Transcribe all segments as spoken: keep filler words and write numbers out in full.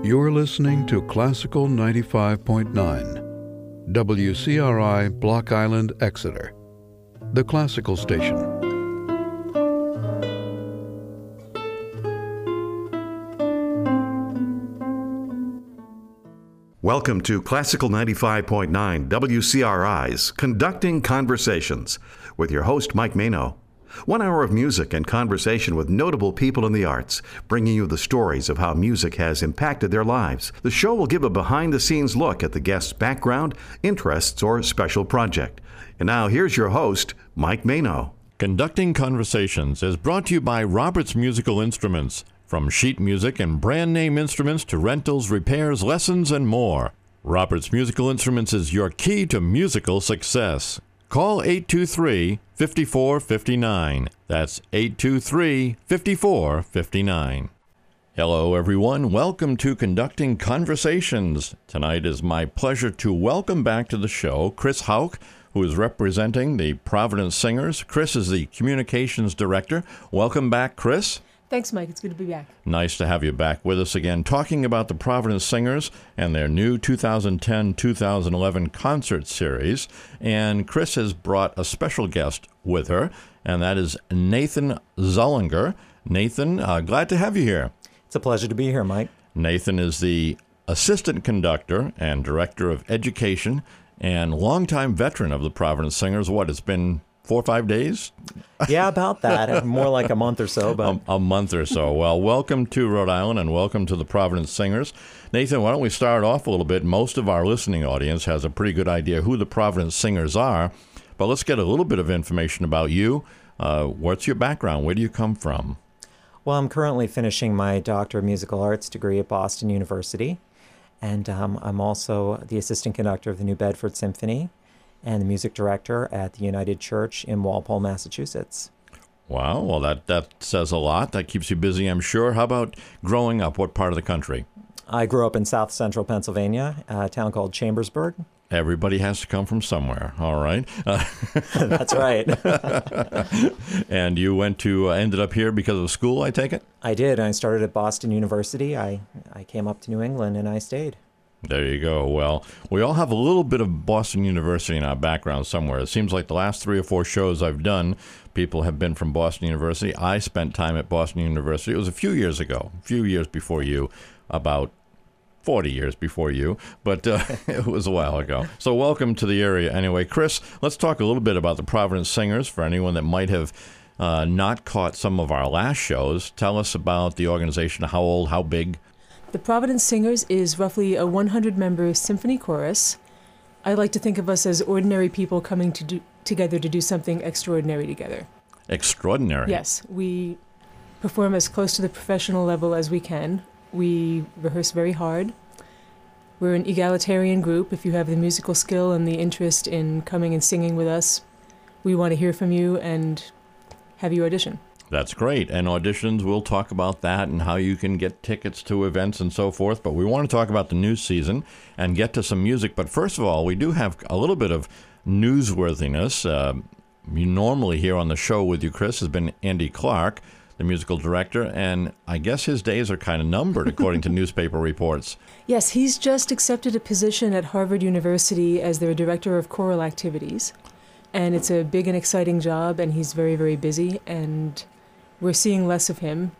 You're listening to Classical ninety-five point nine, W C R I Block Island, Exeter, the classical station. Welcome to Classical ninety-five point nine, W C R I's Conducting Conversations with your host, Mike Mano. One hour of music and conversation with notable people in the arts, bringing you the stories of how music has impacted their lives. The show will give a behind-the-scenes look at the guest's background, interests, or special project. And now here's your host, Mike Mano. Conducting Conversations is brought to you by Roberts Musical Instruments. From sheet music and brand name instruments to rentals, repairs, lessons, and more. Roberts Musical Instruments is your key to musical success. Call eight two three, five four five nine. That's eight two three, five four five nine. Hello, everyone. Welcome to Conducting Conversations. Tonight is my pleasure to welcome back to the show Chris Hauck, who is representing the Providence Singers. Chris is the Communications Director. Welcome back, Chris. Thanks, Mike. It's good to be back. Nice to have you back with us again, talking about the Providence Singers and their new two thousand ten to two thousand eleven concert series. And Chris has brought a special guest with her, and that is Nathan Zullinger. Nathan, uh, glad to have you here. It's a pleasure to be here, Mike. Nathan is the Assistant Conductor and Director of Education and longtime veteran of the Providence Singers. What, it's been four or five days? Yeah, about that. More like a month or so. But a, a month or so. Well, welcome to Rhode Island and welcome to the Providence Singers. Nathan, why don't we start off a little bit? Most of our listening audience has a pretty good idea who the Providence Singers are, but let's get a little bit of information about you. Uh, what's your background? Where do you come from? Well, I'm currently finishing my Doctor of Musical Arts degree at Boston University, and um, I'm also the Assistant Conductor of the New Bedford Symphony and the music director at the United Church in Walpole, Massachusetts. Wow, well, that, that says a lot. That keeps you busy, I'm sure. How about growing up? What part of the country? I grew up in south central Pennsylvania, a town called Chambersburg. Everybody has to come from somewhere, all right? Uh, That's right. And you went to, uh, ended up here because of school, I take it? I did. I started at Boston University. I, I came up to New England and I stayed. There you go. Well, we all have a little bit of Boston University in our background somewhere. It seems like the last three or four shows I've done, people have been from Boston University. I spent time at Boston University. It was a few years ago, a few years before you, about forty years before you, but uh, it was a while ago. So welcome to the area anyway. Chris, let's talk a little bit about the Providence Singers for anyone that might have uh, not caught some of our last shows. Tell us about the organization, how old, how big. The Providence Singers is roughly a one hundred member symphony chorus. I like to think of us as ordinary people coming to do, together to do something extraordinary together. Extraordinary? Yes. We perform as close to the professional level as we can. We rehearse very hard. We're an egalitarian group. If you have the musical skill and the interest in coming and singing with us, we want to hear from you and have you audition. That's great. And auditions, we'll talk about that and how you can get tickets to events and so forth. But we want to talk about the new season and get to some music. But first of all, we do have a little bit of newsworthiness. Uh, you normally here on the show with you, Chris, has been Andy Clark, the musical director. And I guess his days are kind of numbered, according to newspaper reports. Yes, he's just accepted a position at Harvard University as their director of choral activities. And it's a big and exciting job, and he's very, very busy. And we're seeing less of him.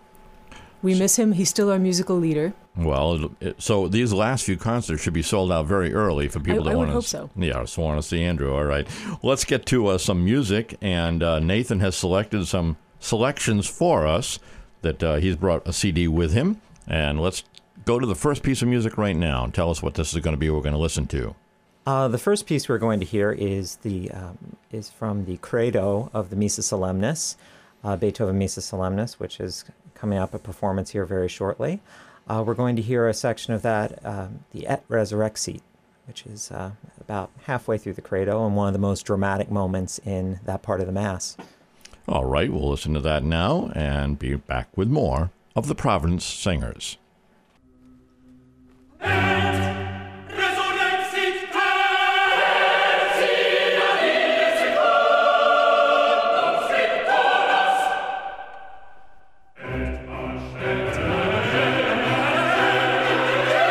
We miss him. He's still our musical leader. Well, it, so these last few concerts should be sold out very early for people I, that I want would to. hope so. Yeah, so want to see Andrew. All right, let's get to uh, some music. And uh, Nathan has selected some selections for us that uh, he's brought a C D with him. And let's go to the first piece of music right now and tell us what this is going to be. We're going to listen to. Uh, the first piece we're going to hear is the um, is from the Credo of the Missa Solemnis. Uh, Beethoven Missa Solemnis, which is coming up a performance here very shortly. Uh, we're going to hear a section of that, um, the Et Resurrexit, which is uh, about halfway through the Credo and one of the most dramatic moments in that part of the Mass. All right, we'll listen to that now and be back with more of the Providence Singers. Yeah.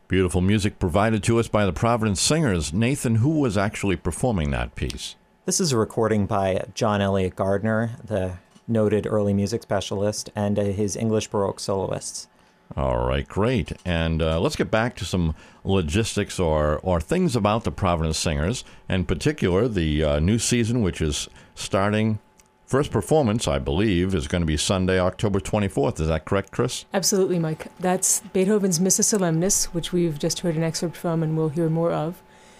Beautiful music provided to us by the Providence Singers. Nathan, who was actually performing that piece? This is a recording by John Elliott Gardner, the noted early music specialist, and uh, his English Baroque soloists. All right, great. And uh, let's get back to some logistics or, or things about the Providence Singers, in particular the uh, new season, which is starting. First performance, I believe, is going to be Sunday, October twenty-fourth. Is that correct, Chris? Absolutely, Mike. That's Beethoven's Missa Solemnis, which we've just heard an excerpt from and we'll hear more of.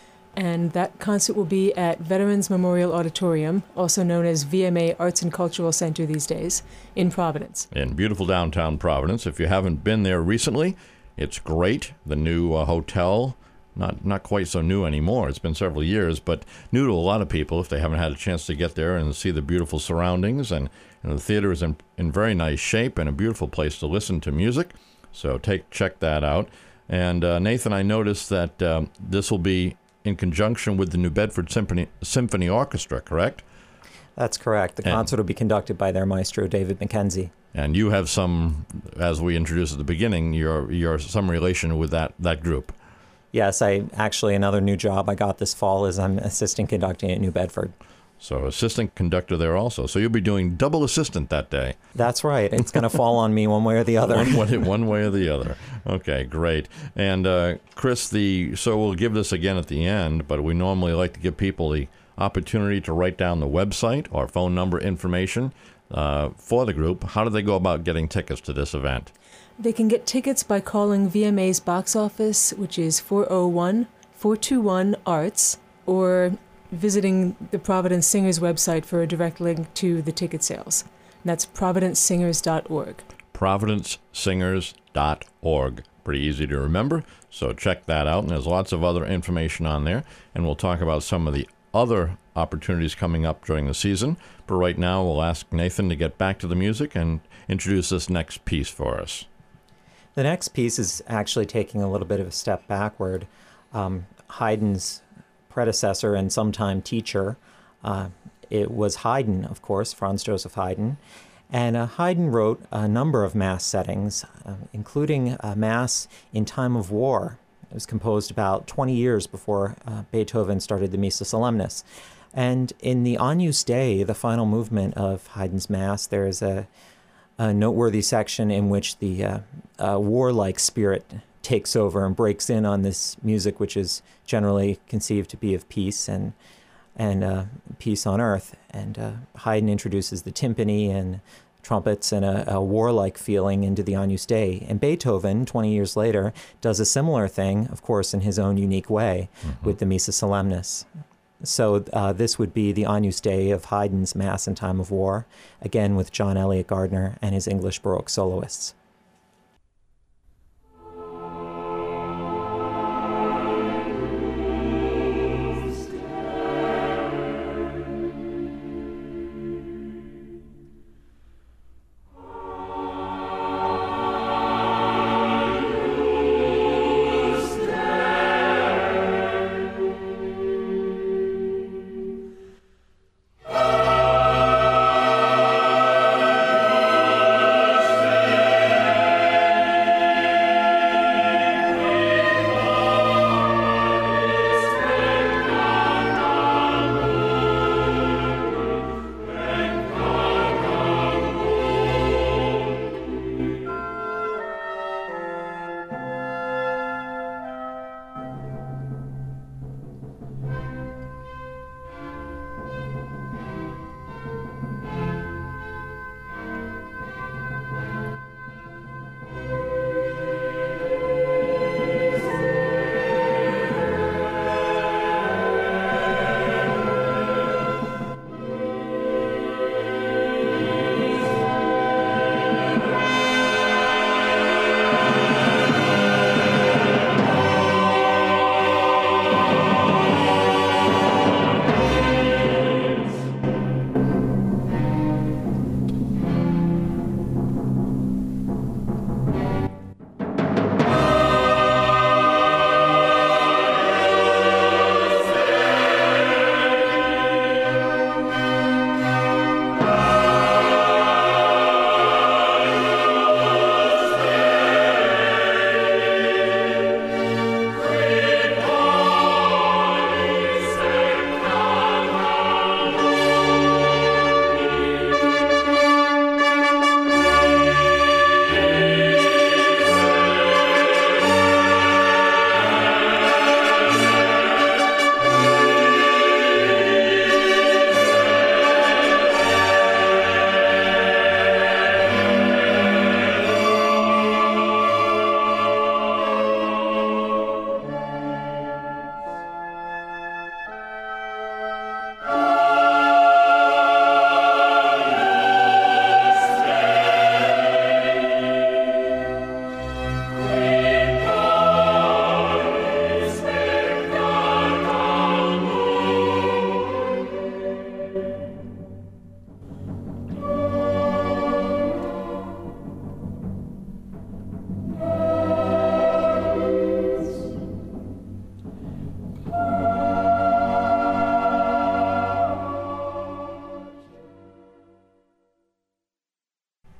And that concert will be at Veterans Memorial Auditorium, also known as V M A Arts and Cultural Center these days, in Providence. In beautiful downtown Providence. If you haven't been there recently, it's great. The new uh, hotel, not not quite so new anymore. It's been several years, but new to a lot of people if they haven't had a chance to get there and see the beautiful surroundings. And, and the theater is in, in very nice shape and a beautiful place to listen to music. So take check that out. And uh, Nathan, I noticed that um, this will be in conjunction with the New Bedford Symphony, Symphony Orchestra, correct? That's correct. The and, concert will be conducted by their maestro, David McKenzie. And you have some, as we introduced at the beginning, you're, you're some relation with that, that group. Yes, I actually, another new job I got this fall is I'm assistant conducting at New Bedford. So assistant conductor there also. So you'll be doing double assistant that day. That's right. It's going to fall on me one way or the other. one, way, one way or the other. Okay, great. And uh, Chris, the so we'll give this again at the end, but we normally like to give people the opportunity to write down the website or phone number information uh, for the group. How do they go about getting tickets to this event? They can get tickets by calling V M A's box office, which is four oh one, four two one, ARTS, or visiting the Providence Singers website for a direct link to the ticket sales. And that's providence singers dot org. providence singers dot org. Pretty easy to remember, so check that out. And there's lots of other information on there. And we'll talk about some of the other opportunities coming up during the season. But right now, we'll ask Nathan to get back to the music and introduce this next piece for us. The next piece is actually taking a little bit of a step backward. Um, Haydn's predecessor and sometime teacher, uh, it was Haydn, of course, Franz Joseph Haydn. And uh, Haydn wrote a number of mass settings, uh, including a mass in time of war. It was composed about twenty years before uh, Beethoven started the Missa Solemnis. And in the Agnus Dei, the final movement of Haydn's mass, there is a a noteworthy section in which the uh, uh, warlike spirit takes over and breaks in on this music, which is generally conceived to be of peace and and uh, peace on earth. And uh, Haydn introduces the timpani and trumpets and a, a warlike feeling into the Agnus Dei. And Beethoven, twenty years later, does a similar thing, of course, in his own unique way, mm-hmm. with the Missa Solemnis. So uh, this would be the Agnus Dei of Haydn's Mass in Time of War, again with John Elliott Gardner and his English Baroque soloists. Oh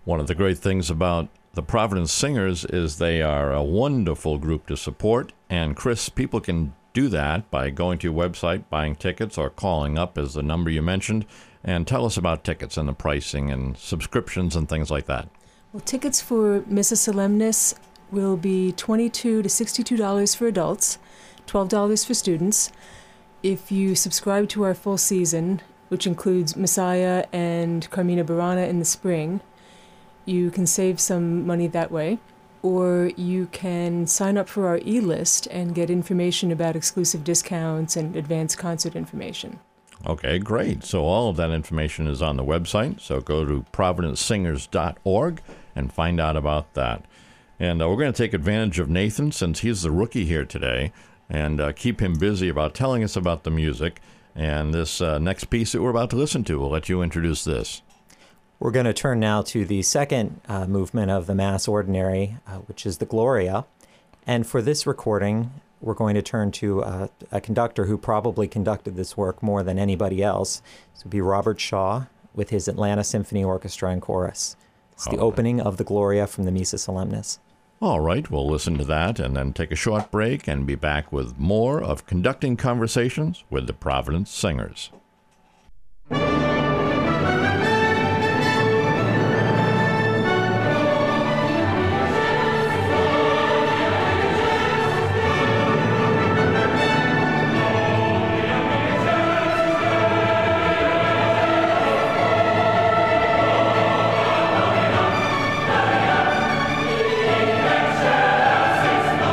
One of the great things about the Providence Singers is they are a wonderful group to support. And Chris, people can do that by going to your website, buying tickets, or calling up as the number you mentioned. And tell us about tickets and the pricing and subscriptions and things like that. Well, tickets for Missa Solemnis will be twenty-two to sixty-two dollars for adults, twelve dollars for students. If you subscribe to our full season, which includes Messiah and Carmina Burana in the spring, you can save some money that way. Or you can sign up for our e-list and get information about exclusive discounts and advanced concert information. Okay, great. So all of that information is on the website. So go to providence singers dot org and find out about that. And uh, we're going to take advantage of Nathan, since he's the rookie here today, and uh, keep him busy about telling us about the music. And this uh, next piece that we're about to listen to, we'll let you introduce this. We're going to turn now to the second uh, movement of the Mass Ordinary, uh, which is the Gloria. And for this recording, we're going to turn to uh, a conductor who probably conducted this work more than anybody else. This would be Robert Shaw with his Atlanta Symphony Orchestra and Chorus. It's the All opening of the Gloria from the Missa Solemnis. All right, we'll listen to that and then take a short break and be back with more of Conducting Conversations with the Providence Singers.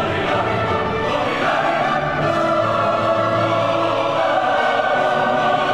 Gloria,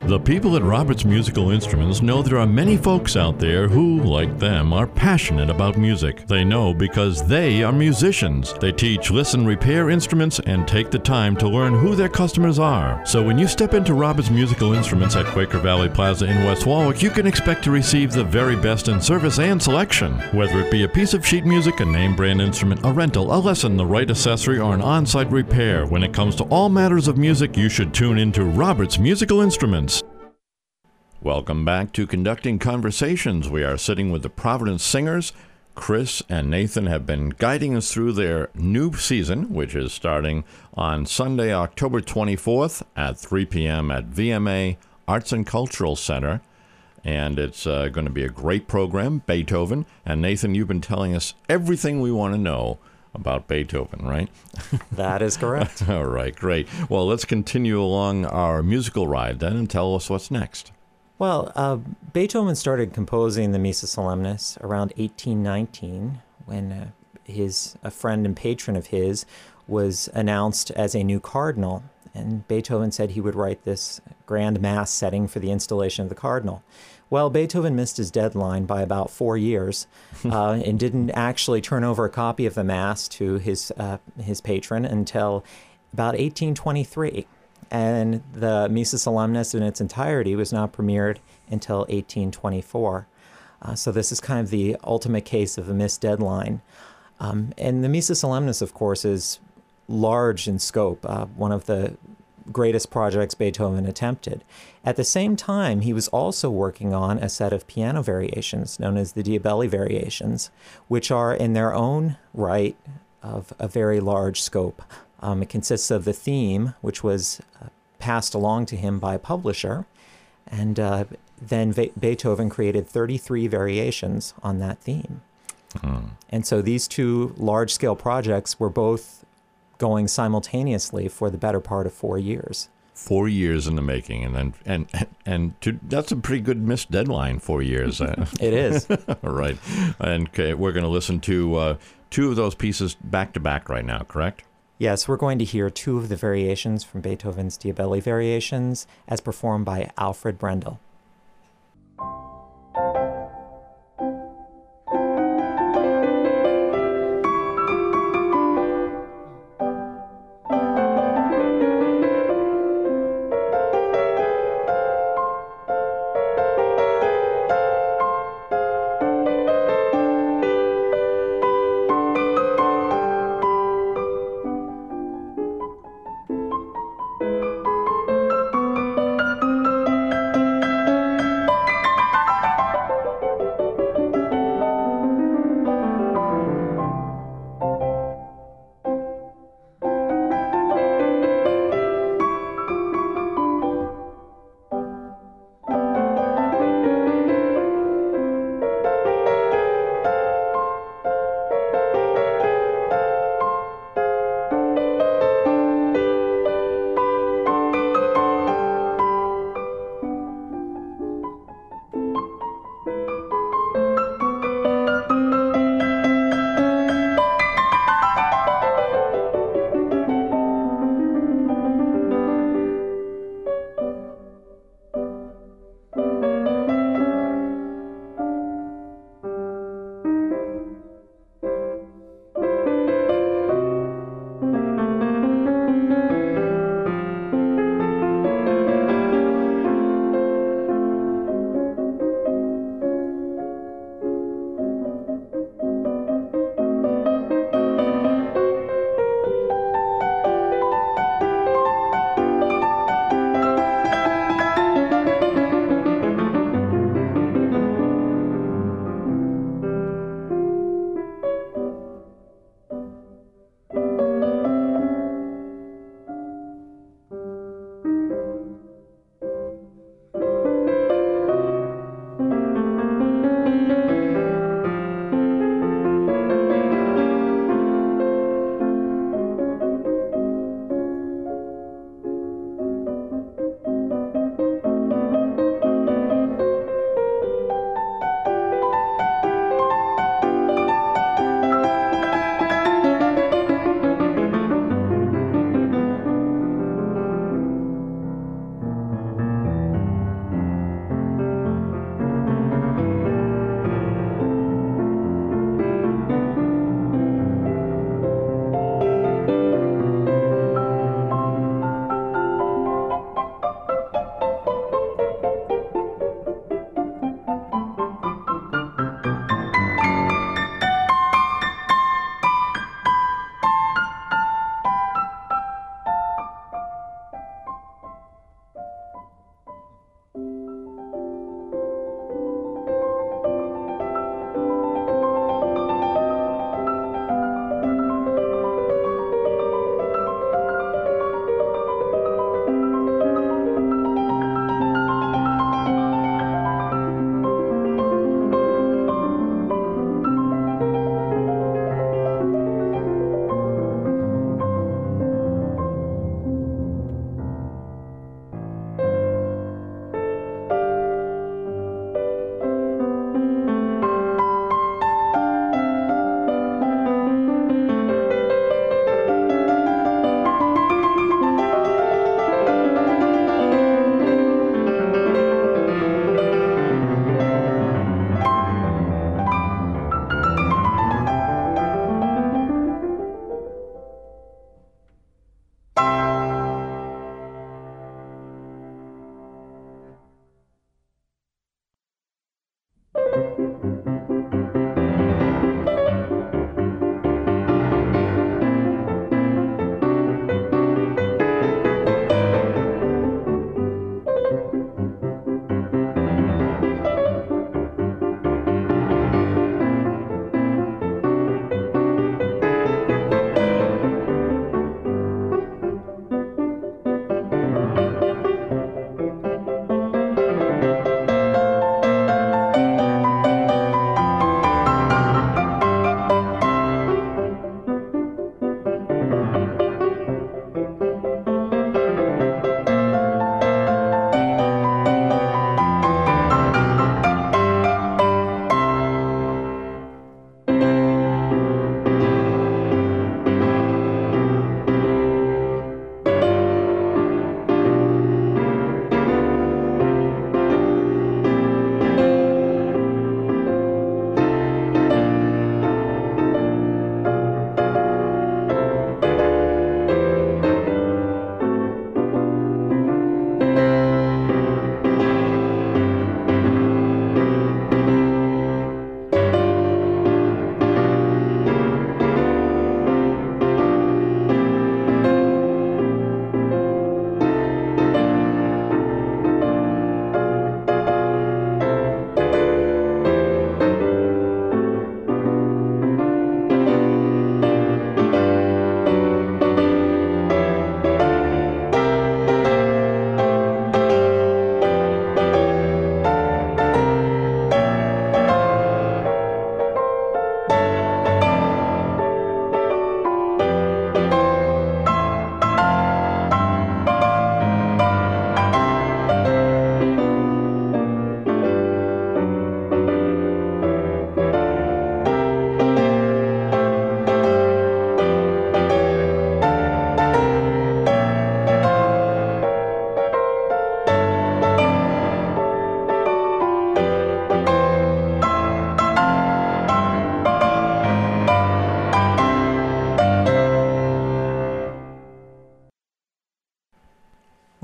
The people at Roberts Musical Instruments know there are many folks out there who, like them, are passionate about music. They know because they are musicians. They teach, listen, repair instruments, and take the time to learn who their customers are. So when you step into Roberts Musical Instruments at Quaker Valley Plaza in West Warwick, you can expect to receive the very best in service and selection. Whether it be a piece of sheet music, a name brand instrument, a rental, a lesson, the right accessory, or an on-site repair, when it comes to all matters of music, you should tune into Roberts Musical Instruments. Welcome back to Conducting Conversations. We are sitting with the Providence Singers. Chris and Nathan have been guiding us through their new season, which is starting on Sunday, October twenty-fourth at three p.m. at V M A Arts and Cultural Center. And it's uh, going to be a great program, Beethoven. And Nathan, you've been telling us everything we want to know about Beethoven, right? That is correct. All right, great. Well, let's continue along our musical ride then and tell us what's next. Well, uh, Beethoven started composing the Missa Solemnis around eighteen nineteen when uh, his a friend and patron of his was announced as a new cardinal. And Beethoven said he would write this grand mass setting for the installation of the cardinal. Well, Beethoven missed his deadline by about four years uh, and didn't actually turn over a copy of the mass to his uh, his patron until about eighteen twenty-three. And the Missa Solemnis in its entirety was not premiered until eighteen twenty-four. Uh, so this is kind of the ultimate case of a missed deadline. Um, and the Missa Solemnis, of course, is large in scope, uh, one of the greatest projects Beethoven attempted. At the same time, he was also working on a set of piano variations known as the Diabelli variations, which are in their own right of a very large scope. Um, it consists of the theme, which was uh, passed along to him by a publisher, and uh, then Ve- Beethoven created thirty-three variations on that theme. Hmm. And so these two large-scale projects were both going simultaneously for the better part of four years. Four years in the making, and then and and to, that's a pretty good missed deadline. Four years. It is. All right, and okay, we're going to listen to uh, two of those pieces back to back right now. Correct? Yes, we're going to hear two of the variations from Beethoven's Diabelli variations as performed by Alfred Brendel.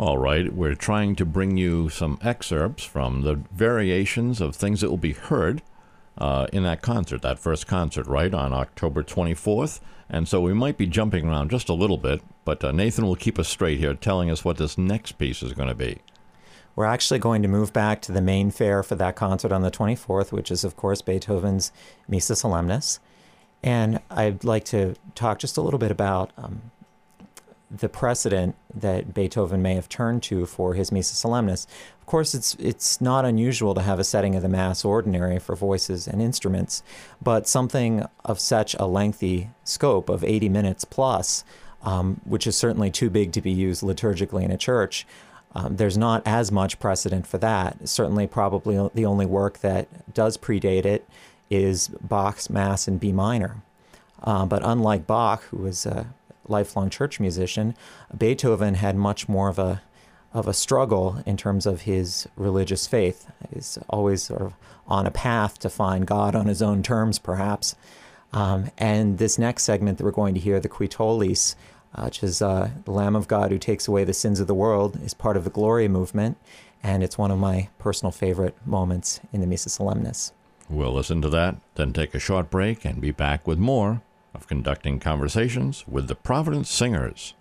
All right, we're trying to bring you some excerpts from the variations of things that will be heard uh, in that concert, that first concert, right, on October twenty-fourth. And so we might be jumping around just a little bit, but uh, Nathan will keep us straight here, telling us what this next piece is going to be. We're actually going to move back to the main fare for that concert on the twenty-fourth, which is, of course, Beethoven's Missa Solemnis. And I'd like to talk just a little bit about um, the precedent that Beethoven may have turned to for his Missa Solemnis. Of course, it's it's not unusual to have a setting of the Mass Ordinary for voices and instruments, but something of such a lengthy scope of eighty minutes plus, um, which is certainly too big to be used liturgically in a church, um, there's not as much precedent for that. Certainly, probably the only work that does predate it is Bach's Mass in B minor. Uh, but unlike Bach, who was a lifelong church musician, Beethoven had much more of a of a struggle in terms of his religious faith. He's always sort of on a path to find God on his own terms, perhaps. Um, and this next segment that we're going to hear, the Qui Tollis, uh, which is uh, the Lamb of God who takes away the sins of the world, is part of the Gloria movement, and it's one of my personal favorite moments in the Missa Solemnis. We'll listen to that, then take a short break and be back with more of Conducting Conversations with the Providence Singers.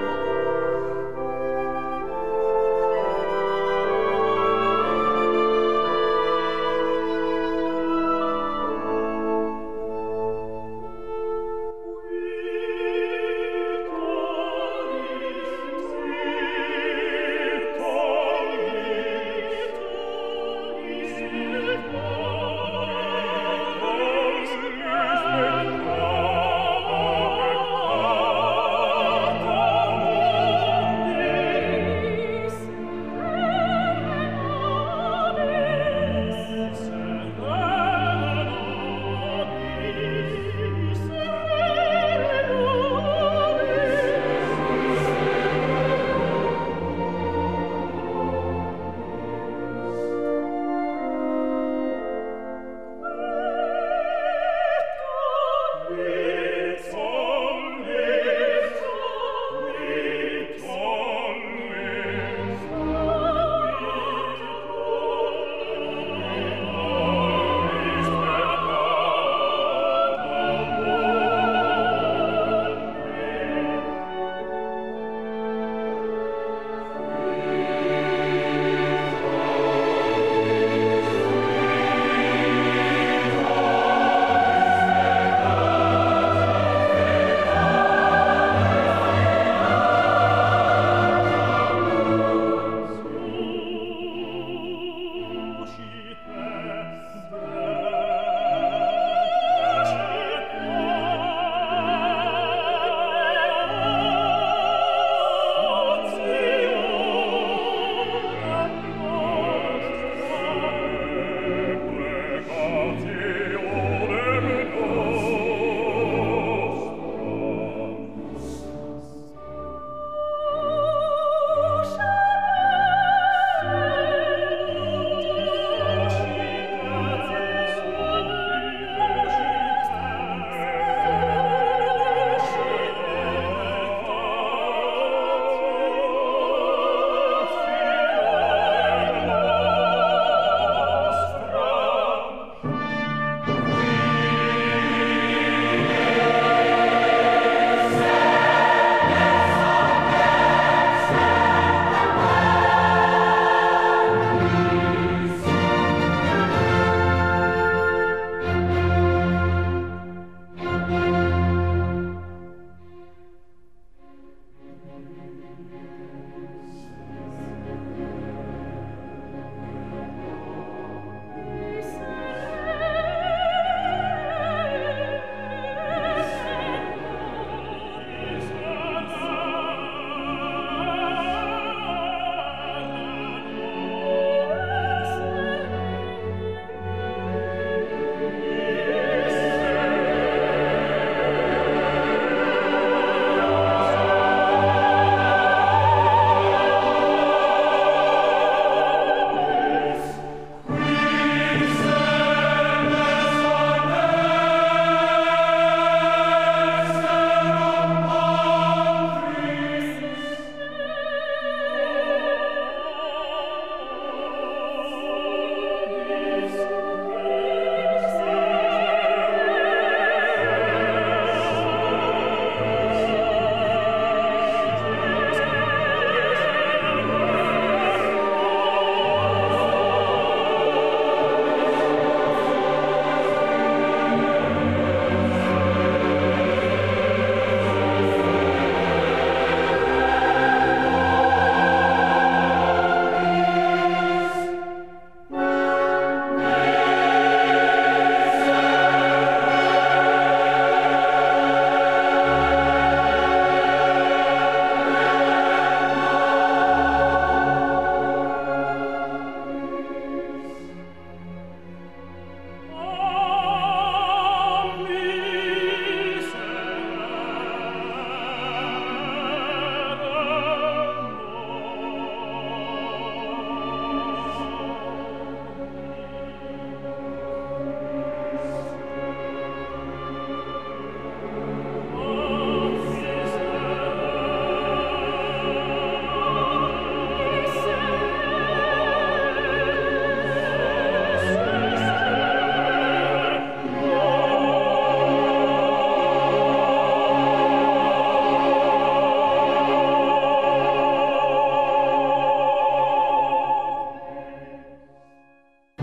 Thank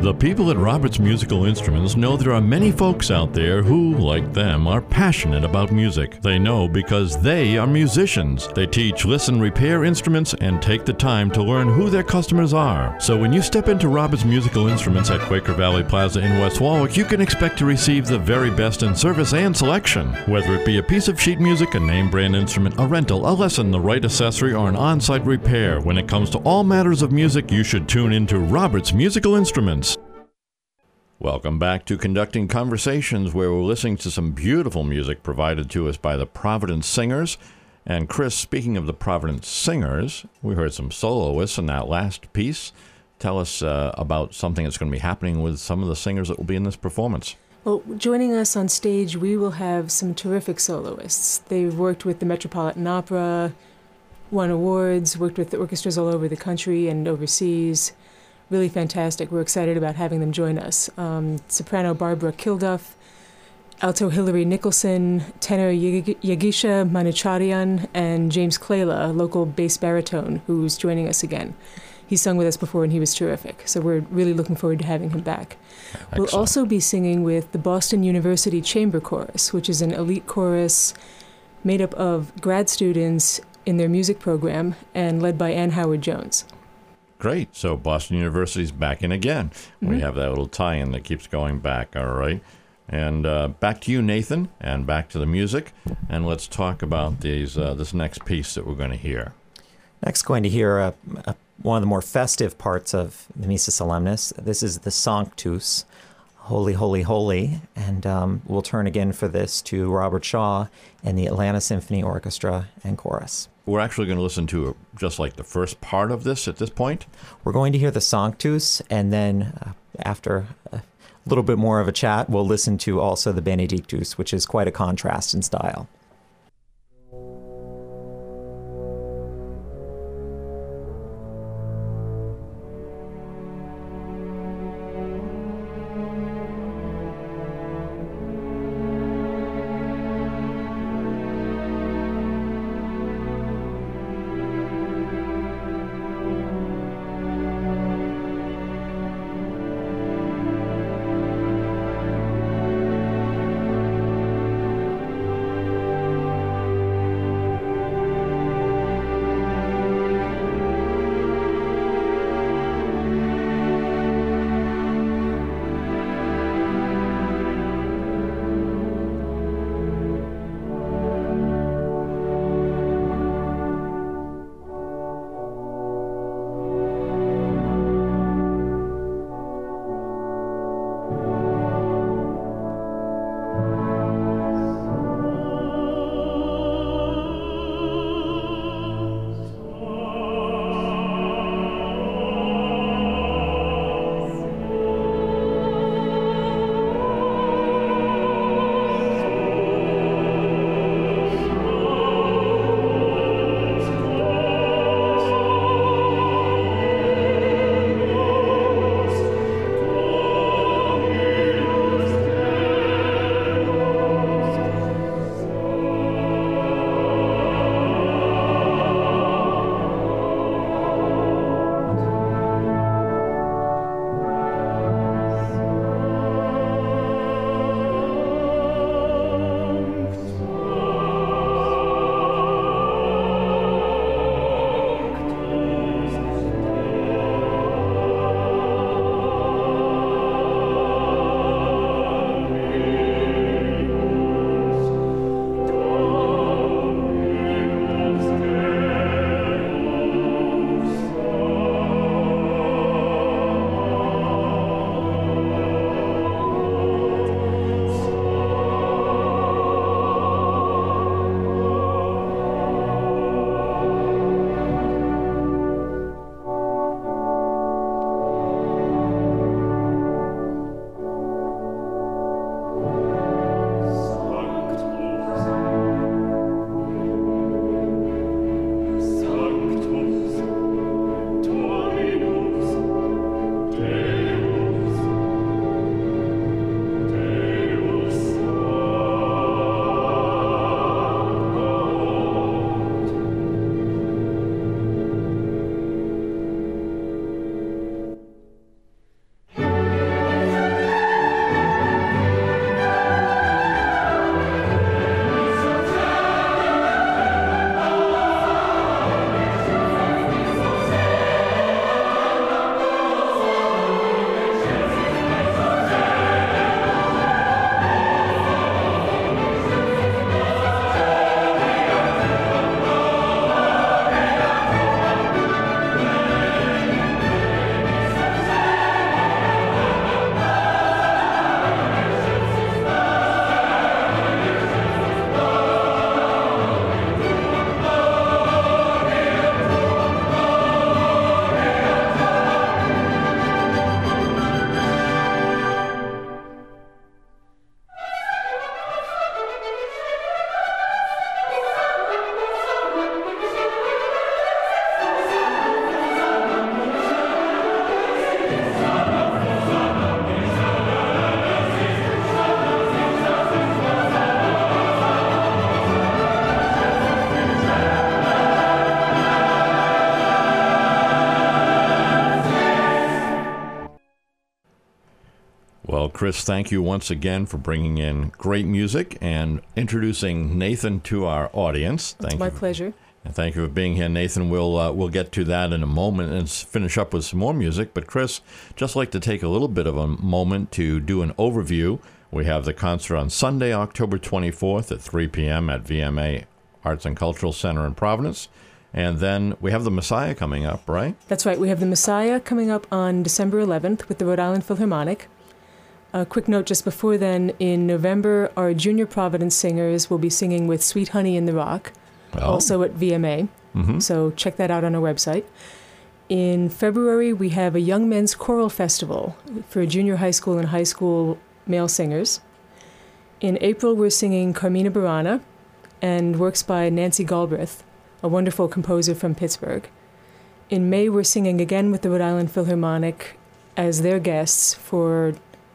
The people at Roberts Musical Instruments know there are many folks out there who, like them, are passionate about music. They know because they are musicians. They teach, listen, repair instruments, and take the time to learn who their customers are. So when you step into Roberts Musical Instruments at Quaker Valley Plaza in West Warwick, you can expect to receive the very best in service and selection. Whether it be a piece of sheet music, a name brand instrument, a rental, a lesson, the right accessory, or an on-site repair, when it comes to all matters of music, you should tune into Roberts Musical Instruments. Welcome back to Conducting Conversations, where we're listening to some beautiful music provided to us by the Providence Singers. And Chris, speaking of the Providence Singers, we heard some soloists in that last piece. Tell us uh, about something that's going to be happening with some of the singers that will be in this performance. Well, joining us on stage, we will have some terrific soloists. They've worked with the Metropolitan Opera, won awards, worked with orchestras all over the country and overseas. Really fantastic. We're excited about having them join us. Um, soprano Barbara Kilduff, alto Hilary Nicholson, tenor Yag- Yagisha Manucharian, and James Clayla, local bass baritone, who's joining us again. He's sung with us before and he was terrific, so we're really looking forward to having him back. Excellent. We'll also be singing with the Boston University Chamber Chorus, which is an elite chorus made up of grad students in their music program and led by Ann Howard Jones. Great. So Boston University's back in again. Mm-hmm. We have that little tie-in that keeps going back, all right? And uh, back to you, Nathan, and back to the music. And let's talk about these uh, this next piece that we're going to hear. Next, going to hear a, a, one of the more festive parts of the Missa Solemnis. This is the Sanctus, Holy, Holy, Holy. And um, we'll turn again for this to Robert Shaw and the Atlanta Symphony Orchestra and Chorus. We're actually going to listen to just like the first part of this at this point. We're going to hear the Sanctus, and then uh, after a little bit more of a chat, we'll listen to also the Benedictus, which is quite a contrast in style. Well, Chris, thank you once again for bringing in great music and introducing Nathan to our audience. It's thank my you. pleasure. And thank you for being here, Nathan. We'll uh, we'll get to that in a moment and s- finish up with some more music. But Chris, just like to take a little bit of a moment to do an overview. We have the concert on Sunday, October twenty-fourth at three p.m. at V M A Arts and Cultural Center in Providence. And then we have the Messiah coming up, right? That's right. We have the Messiah coming up on December eleventh with the Rhode Island Philharmonic. A quick note just before then, in November, our junior Providence singers will be singing with Sweet Honey in the Rock, Oh. also at V M A. Mm-hmm. So check that out on our website. In February, we have a Young Men's Choral Festival for junior high school and high school male singers. In April, we're singing Carmina Burana and works by Nancy Galbraith, a wonderful composer from Pittsburgh. In May, we're singing again with the Rhode Island Philharmonic as their guests for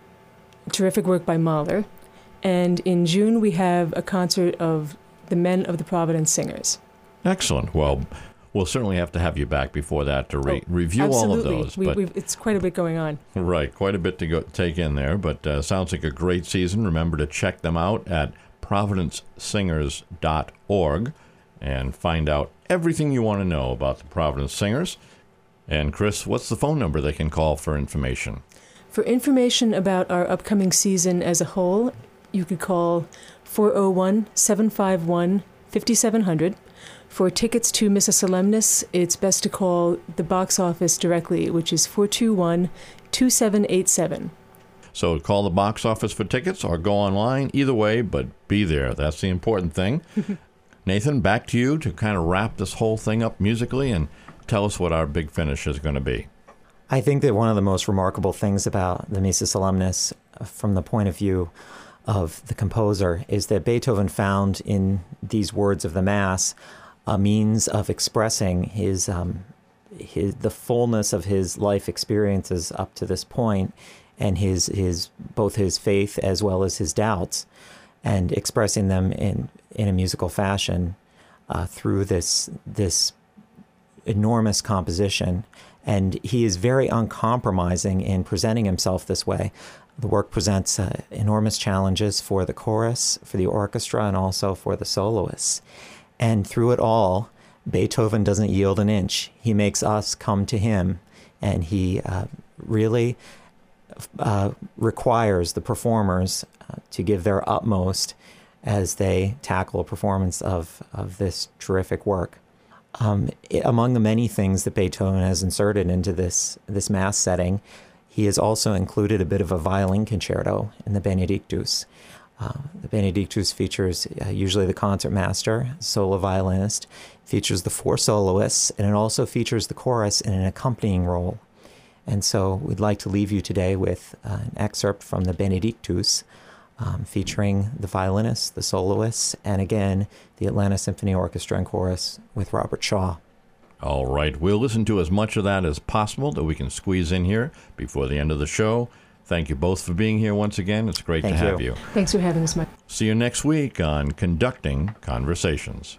terrific work by Mahler. And in June, we have a concert of the Men of the Providence Singers. Excellent. Well, we'll certainly have to have you back before that to re- Oh, review absolutely. all of those. We, But we've, it's quite a bit going on. right, quite a bit to go take in there. But uh, sounds like a great season. Remember to check them out at providence singers dot org and find out everything you want to know about the Providence Singers. And Chris, what's the phone number they can call for information? For information about our upcoming season as a whole, you could call four oh one, seven five one, five seven zero zero. For tickets to Missa Solemnis, it's best to call the box office directly, which is four two one, two seven eight seven. So call the box office for tickets or go online. Either way, but be there. That's the important thing. Nathan, back to you to kind of wrap this whole thing up musically and tell us what our big finish is going to be. I think that one of the most remarkable things about the Missa Solemnis, uh, from the point of view of the composer, is that Beethoven found in these words of the Mass a means of expressing his, um, his the fullness of his life experiences up to this point, and his his both his faith as well as his doubts, and expressing them in in a musical fashion uh, through this this enormous composition. And he is very uncompromising in presenting himself this way. The work presents uh, enormous challenges for the chorus, for the orchestra, and also for the soloists. And through it all, Beethoven doesn't yield an inch. He makes us come to him, and he uh, really uh, requires the performers uh, to give their utmost as they tackle a performance of, of this terrific work. Um, it, among the many things that Beethoven has inserted into this this Mass setting, he has also included a bit of a violin concerto in the Benedictus. Uh, the Benedictus features uh, usually the concertmaster, solo violinist, features the four soloists, and it also features the chorus in an accompanying role. And so we'd like to leave you today with uh, an excerpt from the Benedictus, Um, featuring the violinists, the soloists, and again, the Atlanta Symphony Orchestra and Chorus with Robert Shaw. All right, we'll listen to as much of that as possible that we can squeeze in here before the end of the show. Thank you both for being here once again. It's great Thank to have you. you. Thanks for having us, Mike. See you next week on Conducting Conversations.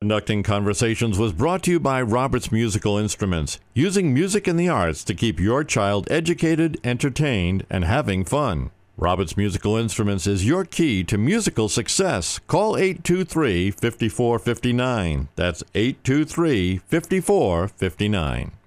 Conducting Conversations was brought to you by Roberts Musical Instruments, using music and the arts to keep your child educated, entertained, and having fun. Roberts Musical Instruments is your key to musical success. Call eight two three, five four five nine. That's eight two three, five four five nine.